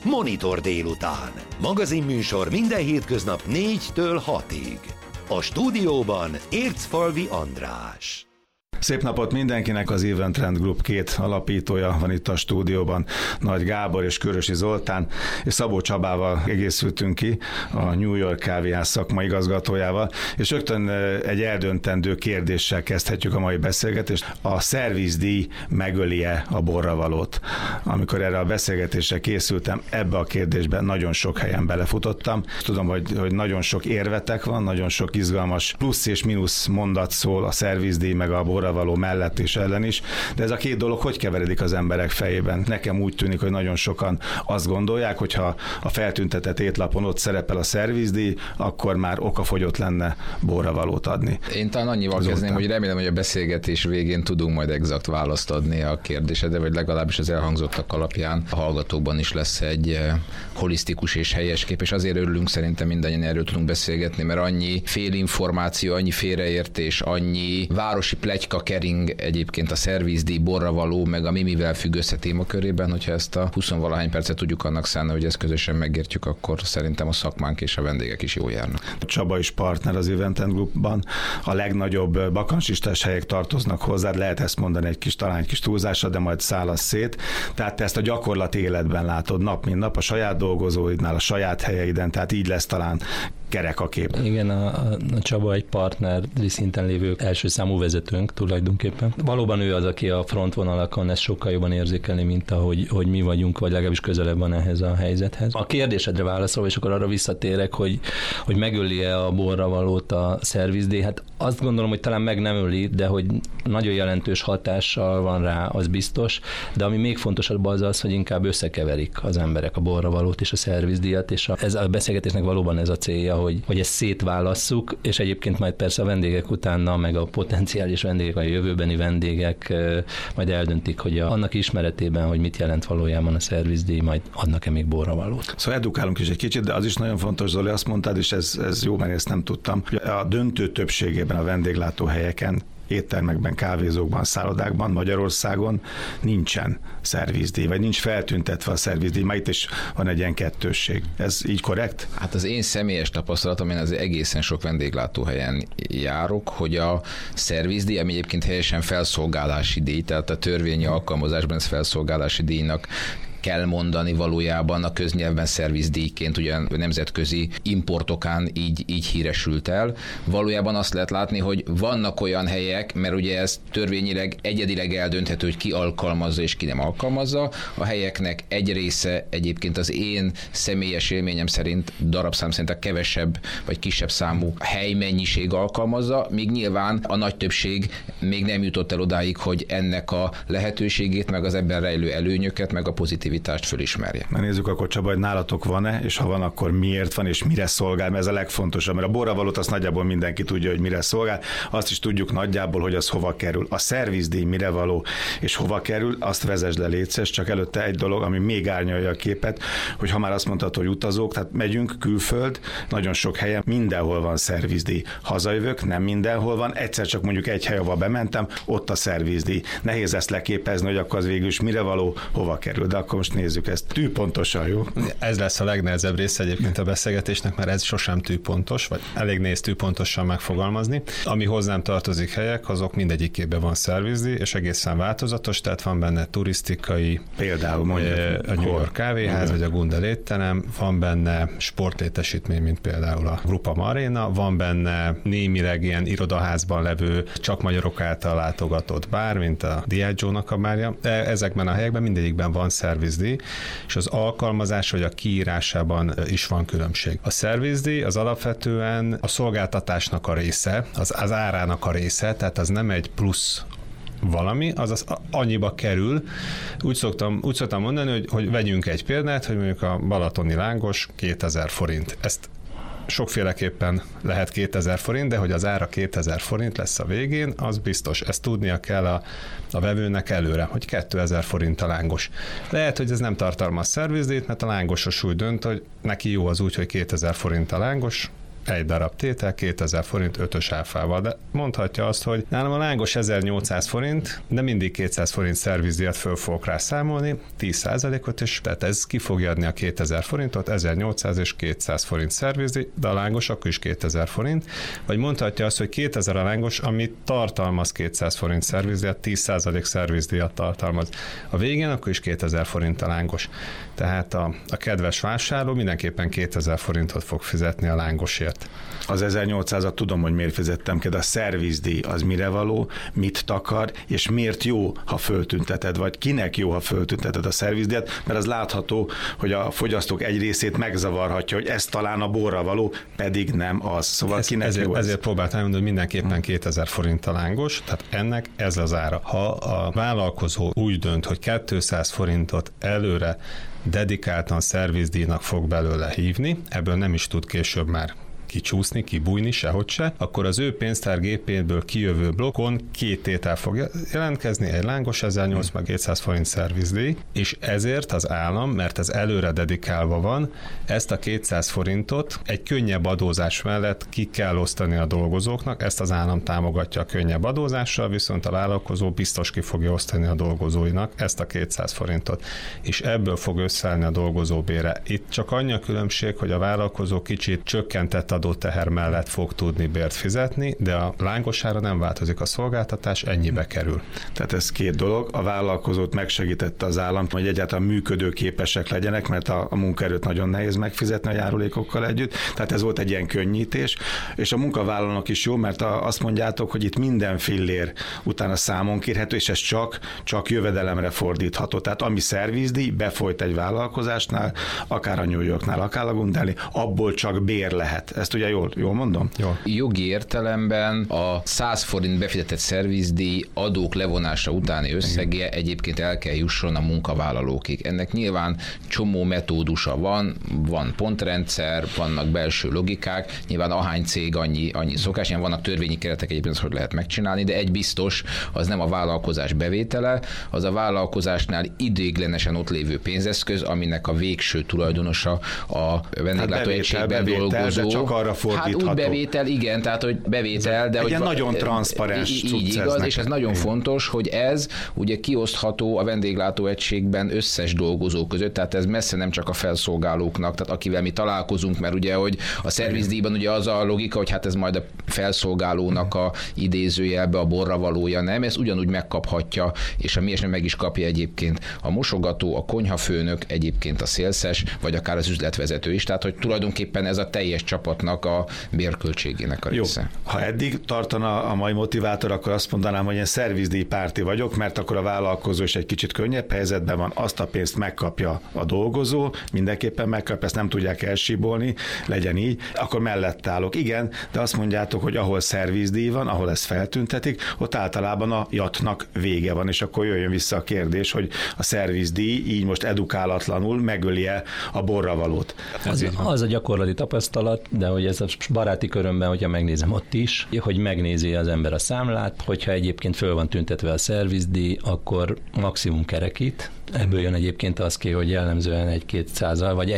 Monitor délután. Magazinműsor minden hétköznap 4-től 6-ig. A stúdióban Ércfalvi András. Szép napot mindenkinek, az Event Trend Group 2 alapítója van itt a stúdióban, Nagy Gábor és Körösi Zoltán, és Szabó Csabával egészültünk ki, a New York Kávéház szakmai igazgatójával, és rögtön egy eldöntendő kérdéssel kezdhetjük a mai beszélgetést. A szervizdíj megöli-e a borravalót? Amikor erre a beszélgetésre készültem, ebbe a kérdésbe nagyon sok helyen belefutottam. Tudom, hogy nagyon sok érvetek van, nagyon sok izgalmas plusz és mínusz mondat szól a szervizdíj meg a borravaló mellett és ellen is, de ez a két dolog hogy keveredik az emberek fejében? Nekem úgy tűnik, hogy nagyon sokan azt gondolják, hogy ha a feltüntetett étlapon ott szerepel a szervizdíj, akkor már okafogyott lenne borravalót adni. Én talán annyival kezdném, hogy remélem, hogy a beszélgetés végén tudunk majd exakt választ adni a kérdésedre, vagy legalábbis az elhangzottak alapján a hallgatókban is lesz egy holisztikus és helyes kép, és azért örülünk, szerintem mindannyian erről tudunk beszélgetni, mert annyi félinformáció, annyi félreértés, annyi városi pletyka kering egyébként a szervizdíj, borravaló, meg a mivel függ össze témakörében, hogyha ezt a 20-valahány percet tudjuk annak szánni, hogy ezt közösen megértjük, akkor szerintem a szakmánk és a vendégek is jól járnak. Csaba is partner az Event Groupban, a legnagyobb bakancsistás helyek tartoznak hozzá, lehet ezt mondani talán egy kis túlzásra, de majd szállasz szét. Tehát te ezt a gyakorlati életben látod nap mint nap, a saját dolgozóidnál, a saját helyeiden, tehát így lesz talán kerek a kép. Igen, a Csaba egy partneri szinten lévő első számú vezetőnk tulajdonképpen. Valóban ő az, aki a frontvonalakon ezt sokkal jobban érzékelni, mint ahogy mi vagyunk, vagy legalábbis közelebb van ehhez a helyzethez. A kérdésedre válaszolva, és akkor arra visszatérek, hogy megöli-e a borravalót a szervizdíj, hát azt gondolom, hogy talán meg nem öli, de hogy nagyon jelentős hatással van rá, az biztos, de ami még fontosabb az, hogy inkább összekeverik az emberek a borravalót és a szervizdíjat, és ez a beszélgetésnek valóban ez a célja, hogy ezt szétválasszuk, és egyébként majd persze a vendégek utána, meg a potenciális vendégek, a jövőbeni vendégek majd eldöntik, hogy annak ismeretében, hogy mit jelent valójában a szervizdíj, majd adnak-e még borravalót. Szóval edukálunk is egy kicsit, de az is nagyon fontos, Zoli, azt mondtad, és ez jó, mert ezt nem tudtam, hogy a döntő többségében a vendéglátóhelyeken, éttermekben, kávézókban, szállodákban, Magyarországon nincsen szervizdíj, vagy nincs feltüntetve a szervizdíj, már itt is van egy ilyen kettősség. Ez így korrekt? Hát az én személyes tapasztalatom, én azért egészen sok vendéglátóhelyen járok, hogy a szervizdíj, ami egyébként helyesen felszolgálási díj, tehát a törvényi alkalmazásban ez felszolgálási díjnak kell mondani valójában, a köznyelvben szervizdíjként, ugyan nemzetközi importokán így híresült el. Valójában azt lehet látni, hogy vannak olyan helyek, mert ugye ez törvényileg egyedileg eldönthető, hogy ki alkalmazza és ki nem alkalmazza. A helyeknek egy része egyébként az én személyes élményem szerint, darabszám szerint a kevesebb vagy kisebb számú helymennyiség alkalmazza, míg nyilván a nagy többség még nem jutott el odáig, hogy ennek a lehetőségét, meg az ebben rejlő előnyöket, meg a pozitív fölismerje. Na nézzük akkor, Csaba, hogy nálatok van-e, és ha van, akkor miért van, és mire szolgál, mert ez a legfontosabb, mert a borravalót azt nagyjából mindenki tudja, hogy mire szolgál, azt is tudjuk nagyjából, hogy az hova kerül. A szervizdíj mire való, és hova kerül, azt vezesd le, létszes, csak előtte egy dolog, ami még árnyalja a képet, hogy ha már azt mondtad, hogy utazók, tehát megyünk külföld, nagyon sok helyen, mindenhol van szervizdíj. Hazajövök, nem mindenhol van, egyszer csak mondjuk egy hely, ahova bementem, ott a szervizdíj. Nehéz ezt leképezni, hogy akkor az végül is mire való, hova kerül, de akkor most nézzük ezt tűpontosan, jó? Ez lesz a legnehezebb része egyébként a beszélgetésnek, mert ez sosem tűpontos, vagy elég nehéz tűpontosan megfogalmazni. Ami hozzám tartozik helyek, azok mindegyikében van szervizdíj, és egészen változatos, tehát van benne turisztikai, például mondjuk a New York Kávéház, vagy a Gundel étterem, van benne sportlétesítmény, mint például a Grupa Marina, van benne némileg ilyen irodaházban levő, csak magyarok által látogatott bár, mint a Diageo-nak a bárja. Ezekben a helyekben mindegyikben van szervizdíj, és az alkalmazás vagy a kiírásában is van különbség. A szervizdíj az alapvetően a szolgáltatásnak a része, az árának a része, tehát az nem egy plusz valami, azaz annyiba kerül. Úgy szoktam mondani, hogy vegyünk egy példát, hogy mondjuk a balatoni lángos 2000 forint. Ezt sokféleképpen lehet 2000 forint, de hogy az ára 2000 forint lesz a végén, az biztos. Ezt tudnia kell a vevőnek előre, hogy 2000 forint a lángos. Lehet, hogy ez nem tartalmaz szervizdíjt, mert a lángosos úgy dönt, hogy neki jó az úgy, hogy 2000 forint a lángos, egy darab tétel, 2000 forint 5-ös áfával, de mondhatja azt, hogy nálam a lángos 1800 forint, de mindig 200 forint szervizdíjat föl fogok rá számolni, 10%-ot, és tehát ez ki fogja adni a 2000 forintot, 1800 és 200 forint szervizdíj, de a lángos akkor is 2000 forint, vagy mondhatja azt, hogy 2000 a lángos, ami tartalmaz 200 forint szervizdíjat, 10% szervizdíjat tartalmaz. A végén akkor is 2000 forint a lángos. Tehát a kedves vásárló mindenképpen 2000 forintot fog fizetni a lángosért. Az 1800-at tudom, hogy miért fizettem ki, de a szervizdíj az mire való, mit takar, és miért jó, ha föltünteted, vagy kinek jó, ha föltünteted a szervizdíjat, mert az látható, hogy a fogyasztók egy részét megzavarhatja, hogy ez talán a borra való, pedig nem az. Szóval kinek jó ez? Ezért próbáltam mondani, hogy mindenképpen 2000 forint a lángos, tehát ennek ez az ára. Ha a vállalkozó úgy dönt, hogy 200 forintot előre dedikáltan szervizdíjnak fog belőle hívni, ebből nem is tud később már kicsúszni, kibújni, sehogy se, akkor az ő pénztárgépéből kijövő blokkon 2 tétel fog jelentkezni, egy lángos 1800 meg 200 forint szervizdíj, és ezért az állam, mert ez előre dedikálva van, ezt a 200 forintot egy könnyebb adózás mellett ki kell osztani a dolgozóknak, ezt az állam támogatja a könnyebb adózással, viszont a vállalkozó biztos ki fogja osztani a dolgozóinak ezt a 200 forintot, és ebből fog összeállni a dolgozó bére. Itt csak annyi a különbség, hogy a vállalkozó kicsit csökkentett adóteher mellett fog tudni bért fizetni, de a lángosára nem változik a szolgáltatás, ennyibe kerül. Tehát ez 2 dolog. A vállalkozót megsegítette az állam, hogy egyáltalán működőképesek legyenek, mert a munkaerőt nagyon nehéz megfizetni a járulékokkal együtt. Tehát ez volt egy ilyen könnyítés, és a munkavállalónak is jó, mert azt mondjátok, hogy itt minden fillér utána számon kérhető, és ez csak jövedelemre fordítható. Tehát ami szervizdíj, befolyt egy vállalkozásnál, akár a New Yorknál, akár a Gundelnél, abból csak bér lehet. Ezt ugye jól mondom? Jó. Jogi értelemben a 100 forint befizetett szervizdíj adók levonása utáni összege egyébként el kell jusson a munkavállalókig. Ennek nyilván csomó metódusa van pontrendszer, vannak belső logikák, nyilván ahány cég annyi szokás, nyilván vannak törvényi keretek egyébként, hogy lehet megcsinálni, de egy biztos, az nem a vállalkozás bevétele, az a vállalkozásnál ideiglenesen ott lévő pénzeszköz, aminek a végső tulajdonosa a vendéglátóegységben dolgozó. Csak arra fordítható. Hát úgy bevétel, igen, tehát hogy bevétel, de hogy nagyon transzparens így igaz, és ez nagyon fontos, hogy ez ugye kiosztható a vendéglátóegységben összes dolgozó között, tehát ez messze nem csak a felszolgálóknak, tehát akivel mi találkozunk, mert ugye, hogy a szervizdíjban ugye az a logika, hogy hát ez majd a felszolgálónak a idézőjelbe a borra valója, nem, ez ugyanúgy megkaphatja, és a miért meg is kapja egyébként a mosogató, a konyhafőnök, egyébként a szélszes, vagy akár az üzletvezető is, tehát hogy tulajdonképpen ez a teljes csapatnak a bérköltségének a része. Jó. Ha eddig tartana a mai motivátor, akkor azt mondanám, hogy én szervizdíj párti vagyok, mert akkor a vállalkozó is egy kicsit könnyebb helyzetben van, azt a pénzt megkapja a dolgozó, mindenképpen megkapja, ezt nem tudják elsíbolni, legyen így, akkor mellett állok. Igen, de azt mondjátok, hogy ahol szervizdíj van, ahol ezt feltüntetik, ott általában a jatnak vége van, és akkor jöjjön vissza a kérdés, hogy a szervizdíj így most edukálatlanul megöli-e a borravalót. Az a gyakorlati tapasztalat, de hogy ez a baráti körömben, hogyha megnézem ott is, hogy megnézi az ember a számlát, hogyha egyébként föl van tüntetve a szervizdíj, akkor maximum kerekít. Ebből jön egyébként az ki, hogy jellemzően 1-2% vagy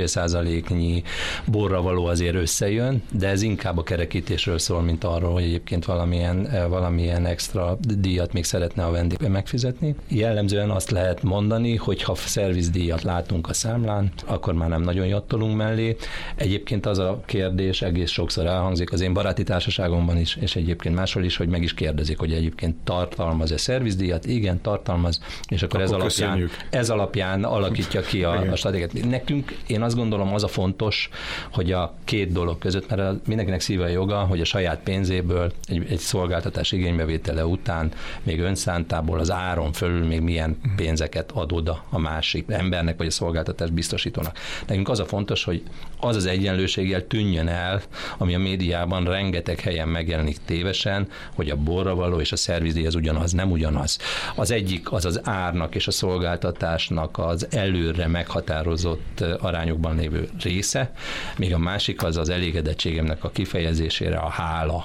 1,5% borra való azért összejön, de ez inkább a kerekítésről szól, mint arról, hogy egyébként valamilyen extra díjat még szeretne a vendég megfizetni. Jellemzően azt lehet mondani, hogy ha szervizdíjat látunk a számlán, akkor már nem nagyon jattolunk mellé. Egyébként az a kérdés egész sokszor elhangzik az én baráti társaságomban is, és egyébként máshol is, hogy meg is kérdezik, hogy egyébként tartalmaz-e szervizdíjat? Igen, tartalmaz, és akkor ez alapján alakítja ki a stratégiát. Nekünk, én azt gondolom, az a fontos, hogy a 2 dolog között, mert mindenkinek szíve a joga, hogy a saját pénzéből egy szolgáltatás igénybevétele után még önszántából az áron fölül még milyen pénzeket ad oda a másik embernek, vagy a szolgáltatás biztosítónak. Nekünk az a fontos, hogy az az egyenlőséggel tűnjön el, ami a médiában rengeteg helyen megjelenik tévesen, hogy a borra való és a szervizdíj az ugyanaz, nem ugyanaz. Az egyik az árnak és a szolgáltatás szolgáltatásnak az előre meghatározott arányokban lévő része, még a másik az az elégedettségemnek a kifejezésére a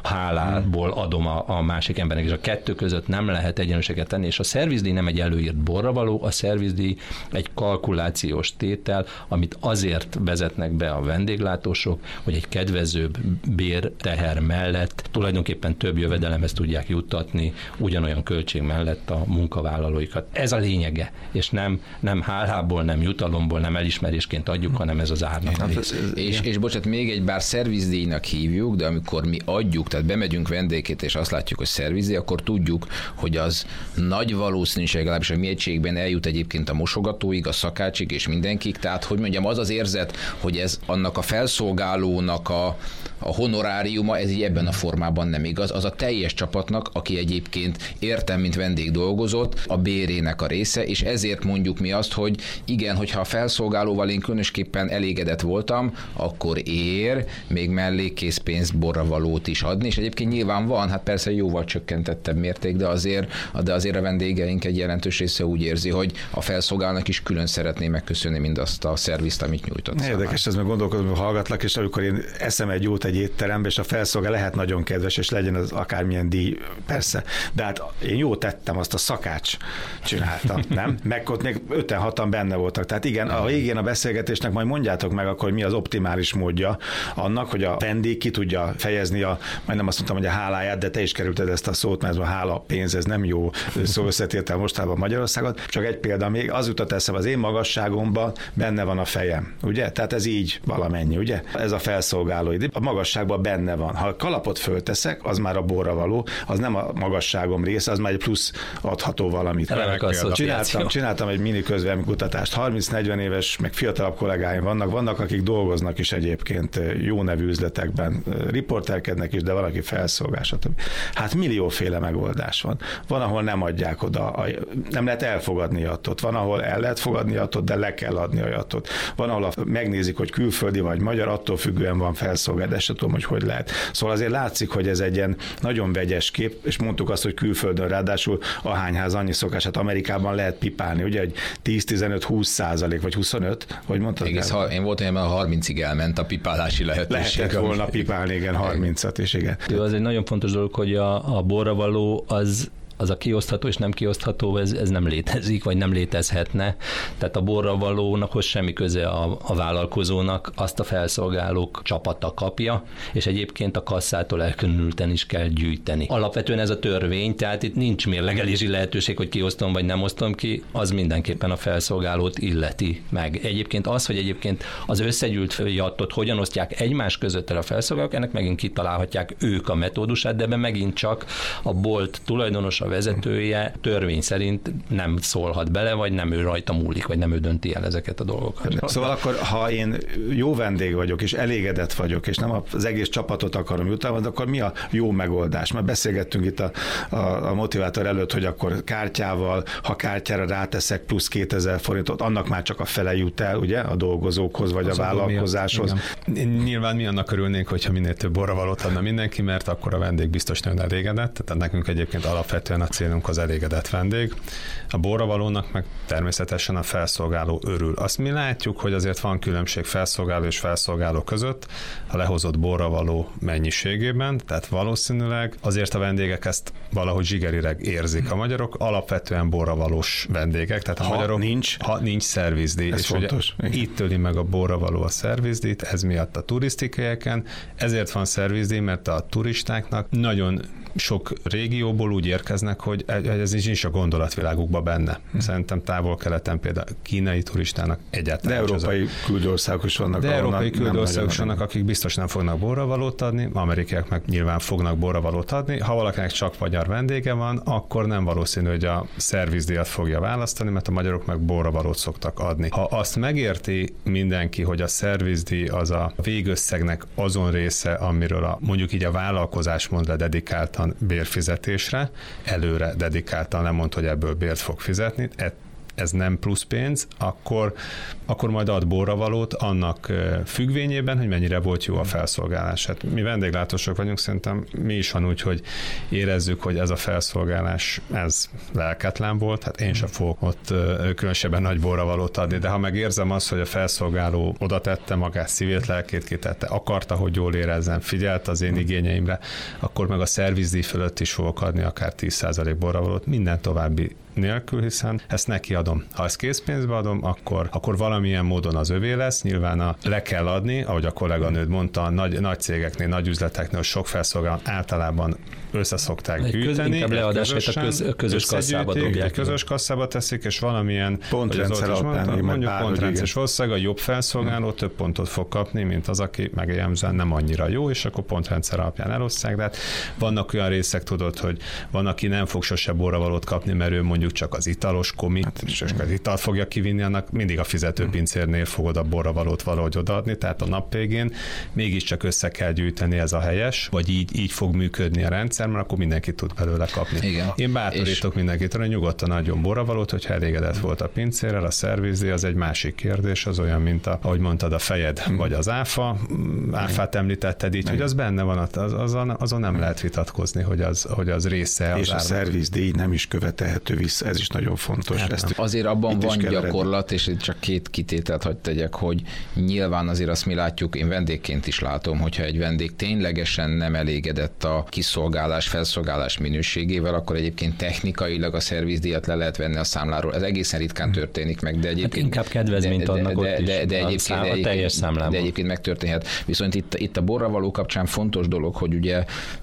hálából adom a másik embernek, és a kettő között nem lehet egyenlőséget tenni, és a szervizdíj nem egy előírt borravaló, a szervizdíj egy kalkulációs tétel, amit azért vezetnek be a vendéglátósok, hogy egy kedvezőbb bérteher mellett tulajdonképpen több jövedelemhez tudják juttatni ugyanolyan költség mellett a munkavállalóikat. Ez a lényege, és nem hálából, nem jutalomból, nem elismerésként adjuk, hanem ez az árnak. És bocsánat, még egy, bár szervizdíjnak hívjuk, de amikor mi adjuk, tehát bemegyünk vendégként, és azt látjuk, hogy szervizdíj, akkor tudjuk, hogy az nagy valószínűség, legalábbis a mi egységben eljut egyébként a mosogatóig, a szakácsig és mindenkig, tehát hogy mondjam, az az érzet, hogy ez annak a felszolgálónak a honoráriuma, ez így ebben a formában nem igaz. Az a teljes csapatnak, aki egyébként értem, mint vendég dolgozott, a bérének a része, és ezért mondjuk mi azt, hogy igen, hogyha a felszolgálóval én különösképpen elégedett voltam, akkor ér még mellé készpénzt, borravalót is adni, és egyébként nyilván van, hát persze jóval csökkentettebb mérték, de azért a vendégeink egy jelentős része úgy érzi, hogy a felszolgálónak is külön szeretné megköszönni mindazt a szervizt, amit nyújtott. Érdekes, ez meg gondolkodom, hogy hallgatlak, és amikor én eszem egy jót egy étterembe, és a felszolgáló lehet nagyon kedves, és legyen az akármilyen díj, persze, de hát én jót tettem, azt a szakács csinálta, nem? Meg ott még 5-6-an benne voltak. Tehát igen, a végén a beszélgetésnek majd mondjátok meg akkor, mi az optimális módja annak, hogy a vendég ki tudja fejezni majdnem azt mondtam, hogy a háláját, de te is kerülted ezt a szót, mert ez a hála, pénz, ez nem jó szó, összetértel mostában Magyarországot. Csak egy példa még, az jutott eszembe, az én magasságomban benne van a fejem, ugye? Tehát ez így valamennyi, ugye? Ez a felszolgáló. A magasságban benne van. Ha a kalapot fölteszek, az már a borravaló, az nem a magasságom része, az már egy plusz adható valamit. Csináltam egy mini közvéleménykutatást. 30-40 éves, meg fiatalabb kollégáim vannak, akik dolgoznak is egyébként jó nevű üzletekben, riporterkednek is, de valaki felszolgál, stb. Hát millióféle megoldás van. Van, ahol nem adják oda, nem lehet elfogadni jatot. Van, ahol el lehet fogadni jatot, de le kell adni a jatot. Van, ahol megnézik, hogy külföldi vagy magyar, attól függően van felszolgál, de se tudom, hogy lehet. Szóval azért látszik, hogy ez egy ilyen nagyon vegyes kép, és mondtuk azt, hogy külföldön ráadásul ahányház annyi szokás, hát Amerikában lehet pipálni, ugye, hogy 10-15-20% vagy 25, hogy mondtad? Én voltam, hogy a 30-ig elment a pipálási lehetőség. Lehetett volna pipálni, igen, 30-at is, igen. Az egy nagyon fontos dolog, hogy a borravaló az a kiosztható és nem kiosztható, ez nem létezik, vagy nem létezhetne. Tehát a borravalónak semmi köze a vállalkozónak, azt a felszolgálók csapata kapja, és egyébként a kasszától elkülönülten is kell gyűjteni. Alapvetően ez a törvény, tehát itt nincs mérlegelési lehetőség, hogy kiosztom vagy nem osztom ki, az mindenképpen a felszolgálót illeti meg. Egyébként az, hogy egyébként az összegyűlt jattot hogyan osztják egymás között el a felszolgálók, ennek megint kitalálhatják ők a metódusát, de ebben megint csak a bolt tulajdonosa, vezetője törvény szerint nem szólhat bele, vagy nem ő rajta múlik, vagy nem ő dönti el ezeket a dolgokat. Szóval akkor, ha én jó vendég vagyok, és elégedett vagyok, és nem az egész csapatot akarom jutalmazni, akkor mi a jó megoldás? Már beszélgettünk itt a motivátor előtt, hogy akkor kártyával, ha kártyára ráteszek plusz 2000 forintot, annak már csak a fele jut el, ugye, a dolgozókhoz, vagy a vállalkozáshoz. Nyilván mi annak örülnénk, hogyha minél több borravalót adna mindenki, mert akkor a vendég biztos nagyon elégedett. Tehát nekünk egyébként alapvetően a célunk az elégedett vendég. A borravalónak meg természetesen a felszolgáló örül. Azt mi látjuk, hogy azért van különbség felszolgáló és felszolgáló között a lehozott borravaló mennyiségében, tehát valószínűleg azért a vendégek ezt valahogy zsigerileg érzik. A magyarok alapvetően borravalós vendégek, tehát a magyarok nincs szervizdíj, és fontos. Itt töli meg a borravaló a szervizdíjt, ez miatt a turisztikai helyeken, ezért van szervizdíj, mert a turistáknak nagyon sok régióból úgy érkeznek, hogy ez nincs a gondolatvilágukban benne. Szerintem távol-keleten például kínai turistának egyáltalán. De európai küldőországok is vannak. De európai küldőországok is vannak, akik biztos nem fognak borravalót adni, amerikaiak meg nyilván fognak borravalót adni. Ha valakinek csak magyar vendége van, akkor nem valószínű, hogy a szervizdíjat fogja választani, mert a magyarok meg borravalót szoktak adni. Ha azt megérti mindenki, hogy a szervizdíj az a végösszegnek azon része, amiről mondjuk így a vállalkozás mond le dedikáltan bérfizetésre, előre dedikáltan nem mond, hogy ebből bért fog fizetni, ez nem plusz pénz, akkor majd ad borravalót annak függvényében, hogy mennyire volt jó a felszolgálás. Hát mi vendéglátósok vagyunk, szerintem mi is van úgy, hogy érezzük, hogy ez a felszolgálás, ez lelketlen volt, hát én sem fogok ott különösebben nagy borravalót adni, de ha megérzem azt, hogy a felszolgáló oda tette magát, szívét, lelkét kitette, akarta, hogy jól érezzem, figyelt az én igényeimre, akkor meg a szervizdíj fölött is fogok adni akár 10% borravalót, minden további nélkül, hiszen ezt neki adom. Ha ezt készpénzbe adom, akkor valamilyen módon az övé lesz, nyilván le kell adni, ahogy a kolléganőd mondta, nagy cégeknél, nagy üzleteknél sok felszolgáló általában összeszokták gyűjteni. Inkább leadását a közös kasszába dobják. Közös kasszába teszik, és valamilyen pontrendszer alapján, mondjuk pontrendszer, és valószínűleg a jobb felszolgáló több pontot fog kapni, mint az, aki megjellemzően nem annyira jó, és akkor pontrendszer alapján elosztják. De hát vannak olyan részek, tudod, hogy van, aki nem fog sose borravalót kapni, mert ő mondjuk csak az italos komi, és az italt fogja kivinni, annak mindig a fizetőpincérnél fogod a borravalót valahogy odaadni, tehát a nap végén mégiscsak össze kell gyűjteni, ez a helyes, vagy így fog működni a rendszer, mert akkor mindenki tud belőle kapni. Igen. Én bátorítok mindenkit, hogy nyugodtan adjon borravalót, hogyha elégedett volt a pincérrel, a szervizdíj, az egy másik kérdés, az olyan, mint ahogy mondtad, a fejed, vagy az áfát említetted így, hogy az benne van, azon nem lehet vitatkozni, hogy az része az és a szervizdíj nem is követelhető vissza, ez is nagyon fontos. Hát azért abban van gyakorlat, és csak két kitételt hadd tegyek, hogy nyilván azért azt mi látjuk, én vendégként is látom, hogyha egy vendég ténylegesen nem elégedett a kiszolgálás, felszolgálás minőségével, akkor egyébként technikailag a szervizdíjat le lehet venni a számláról. Ez egészen ritkán történik meg, de egyébként... Hát inkább kedvezményt adnak ott is. A teljes számlában. De egyébként megtörténhet. Viszont itt a borravaló kapcsán fontos dolog, hogy ugye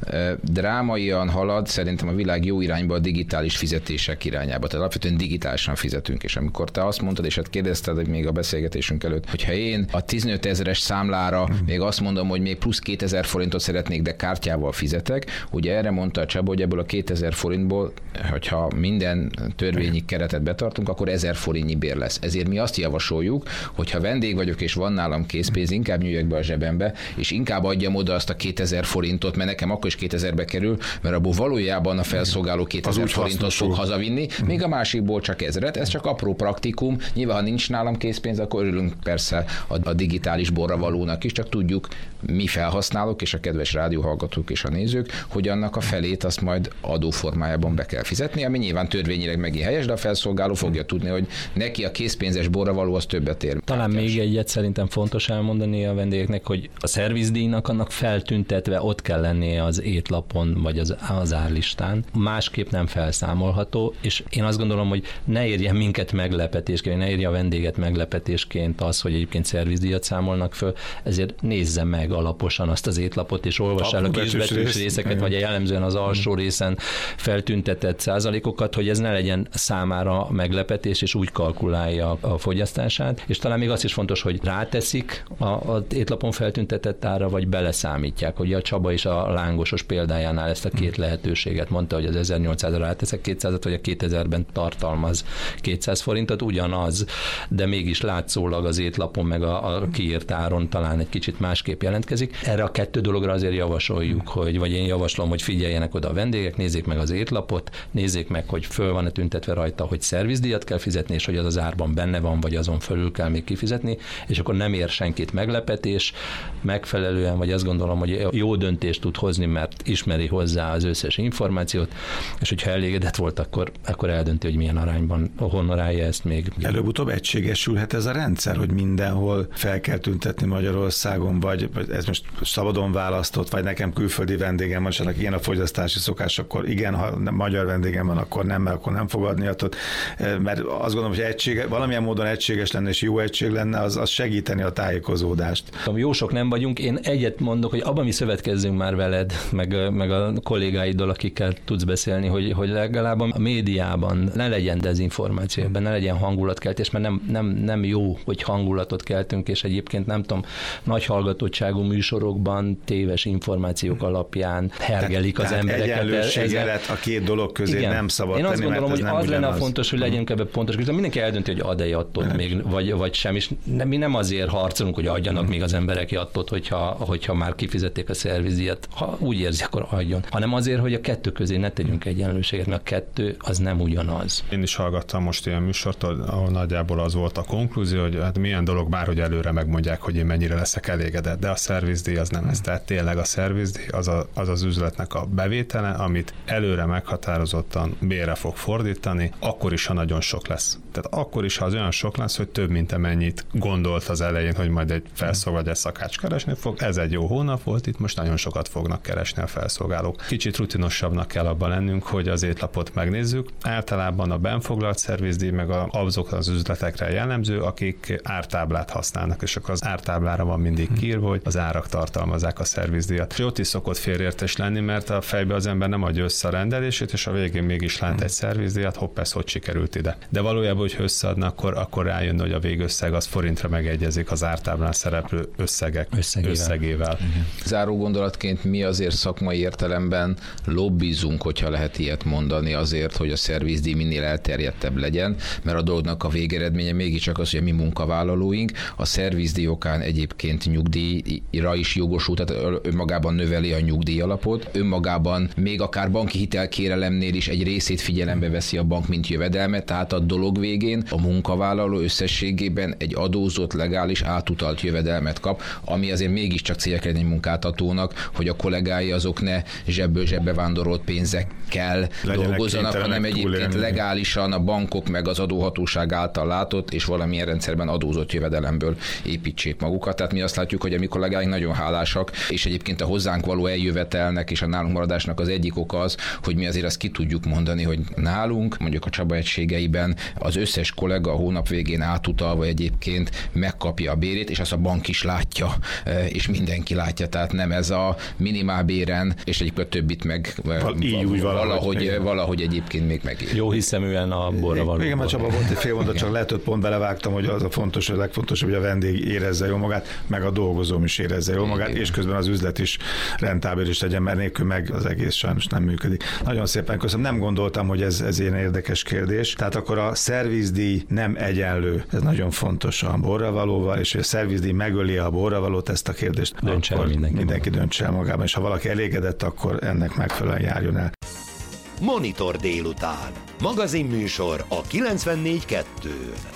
drámaian halad szerintem a világ jó irányba a digitális fizetések irányába. Tehát alapvetően digitálisan fizetünk, és amikor te azt mondtad, és hát kérdezted még a beszélgetésünk előtt, hogyha én a 15 000-es számlára még azt mondom, hogy még plusz 2000 forintot szeretnék, de kártyával fizetek, ugye erre mondta a Csaba, hogy ebből a 2000 forintból, hogyha minden törvényi keretet betartunk, akkor 1000 forintnyi bér lesz. Ezért mi azt javasoljuk, hogy ha vendég vagyok és van nálam készpénz, inkább nyúljak be a zsebembe, és inkább adjam oda azt a 2000 forintot, mert nekem akkor is 2000-be kerül, mert abból valójában a felszolgáló 2000 forintot fog hazavinni, még a másikból csak 1000-et, ez csak apró praktikum. Nyilván, ha nincs nálam készpénz, akkor örülünk persze a digitális borravalónak is, csak tudjuk mi felhasználók és a kedves rádióhallgatók és a nézők, hogy annak a felét azt majd adóformájában be kell fizetni, ami nyilván törvényileg megint helyes, de a felszolgáló fogja tudni, hogy neki a készpénzes borravaló az többet ér. Talán még egyet szerintem fontos elmondani a vendégeknek, hogy a szervizdíjnak annak feltüntetve ott kell lennie az étlapon vagy az árlistán. Másképp nem felszámolható, és én azt gondolom, hogy ne érje minket meglepetésként, ne érje a vendéget meglepetésként az, hogy egyébként szervizdíjat számolnak föl, ezért nézze meg alaposan azt az étlapot, és olvass el a kisbetűs részeket, vagy jellemzően az alsó részen feltüntetett százalékokat, hogy ez ne legyen számára meglepetés, és úgy kalkulálja a fogyasztását. És talán még az is fontos, hogy ráteszik az étlapon feltüntetett ára, vagy beleszámítják. Ugye a Csaba is a lángosos példájánál ezt a két lehetőséget mondta, hogy az 1800-ra ráteszek 200-at, vagy a 2000-ben tartalmaz 200 forintot, ugyanaz, de mégis látszólag az étlapon meg a kiírt áron talán egy kicsit másképp jelentkezik. Erre a kettő dologra azért javasoljuk, vagy én javaslom, hogy figyeljenek oda a vendégek, nézzék meg az étlapot, nézzék meg, hogy föl van-e tüntetve rajta, hogy szervizdíjat kell fizetni, és hogy az árban benne van, vagy azon fölül kell még kifizetni, és akkor nem ér senkit meglepetés, megfelelően, vagy azt gondolom, hogy jó döntést tud hozni, mert ismeri hozzá az összes információt, és hogyha elégedett volt, akkor eldönti, hogy milyen arányban honorálja ezt még. Előbb-utóbb egységesülhet ez a rendszer, hogy mindenhol fel kell tüntetni Magyarországon, vagy ez most szabadon választott, vagy nekem külföldi vendégem van, és annak ilyen a fogyasztási szokás, akkor igen, ha magyar vendégem van, akkor nem, mert akkor nem fog adni attól. Mert azt gondolom, hogy valamilyen módon egységes lenne, és jó egység lenne, az segíteni a tájékozódást. Jó sok nem vagyunk, én egyet mondok, hogy abban mi szövetkezzünk már veled, meg a kollégáiddal, akikkel tudsz beszélni, hogy legalább a médiában ne legyen dezinformáció, ebben ne legyen hangulatkeltés, mert nem jó, hogy hangulatot keltünk, és egyébként nem tudom, nagy hallgatottságú műsorokban téves információk alapján hergelik az embereket. Egyenlőséget a két dolog közé igen. nem szabad tenni. Én azt gondolom, hogy az lenne fontos, hogy legyünk ebben pontos, de mindenki eldönti, hogy ad-e jattot még, vagy sem, és mi nem azért harcolunk, hogy adjanak még az emberek jattot, hogyha már kifizették a szervizdíjat. Ha úgy érzi, akkor adjon. Hanem azért, hogy a kettő közé ne tegyünk egyenlőséget, mert a kettő az nem ugyanaz. Én is hallgattam most ilyen műsort, ahol nagyjából az volt a konklúzió, hogy hát milyen dolog már, hogy előre megmondják, hogy én mennyire leszek elégedett, de a szervizdíj az nem ez. Tehát tényleg a szervizdíj az az üzletnek a bevétele, amit előre meghatározottan bérre fog fordítani, akkor is, ha nagyon sok lesz. Tehát akkor is, ha az olyan sok lesz, hogy több, mint amennyit gondolt az elején, hogy majd egy felszolgáló vagy egy szakács keresni fog. Ez egy jó hónap volt, itt most nagyon sokat fognak keresni a felszolgálók. Kicsit rutinosabbnak kell abban lennünk, hogy az étlapot megnézzük. Általában a benfoglalt szervizdíj meg azok az üzletekre jellemző, akik ártáblát használnak, és akkor az ártáblára van mindig kiírva, hogy az árak tartalmazzák a szervizdíjat. És ott is szokott félreértés lenni, mert a fejbe az ember nem adja össze a rendelését, és a végén mégis lát egy szervizdíjat, hopp, ez hogy sikerült ide. De valójában, hogy összeadna, akkor rájön, hogy a végösszeg az forintra megegyezik az ártáblán szereplő összegével. Záró gondolatként mi azért szakmai értelemben lobbizunk, hogyha lehet ilyet mondani, azért, hogy a szervizdíj minél elterjedtebb legyen, mert a dolognak a végeredménye mégiscsak az, hogy a mi munkavállalóink a szervizdíj okán egyébként nyugdíjra is jogosult, tehát önmagában növeli a nyugdíjalapot, önmagában még akár banki hitelkérelemnél is egy részét figyelembe veszi a bank, mint jövedelmet, tehát a dolog végén a munkavállaló összességében egy adózott, legális, átutalt jövedelmet kap, ami azért mégiscsak célja kell egy munkáltatónak, hogy a kollégái azok ne zsebből zsebbe vándorolt pénzekkel dolgozzanak, hanem egyébként legálisan a bankok meg az adóhatóság által látott és valamilyen rendszerben adózott jövedelemből építsék magukat. Tehát mi azt látjuk, hogy a mi kollégáink nagyon hálásak, és egyébként a hozzánk való eljövetelnek és a nálunk maradásnak az egyik oka az, hogy mi azért azt ki tudjuk mondani, hogy nálunk, mondjuk a Csaba egységeiben az összes kollega a hónap végén átutalva egyébként megkapja a bérét, és azt a bank is látja, és mindenki látja, tehát nem ez a minimálbéren, és egyébként többit meg valahogy egyébként még megér. Jó hiszeműen a borra való. Igen, már Csaba, volt egy fél mondat, csak lehet, hogy pont belevágtam, hogy az a fontos, a legfontosabb, hogy a vendég érezze jól magát, meg a dolgozóm is érezze jól magát, és közben az üzlet is rentábilis legyen, mert nélkül meg az egész sajnos nem működik. Nagyon szépen köszönöm, nem gondoltam, hogy ez ilyen érdekes kérdés. Tehát akkor a szervizdíj nem egyenlő. Ez nagyon fontos a borravalóval, és hogy a szervizdíj megöli a borravalót, ezt a kérdést mindenki döntse el magában, és ha valaki elégedett, akkor ennek megfelelően járjon el. Monitor délután. Magazinműsor a 94.2-n.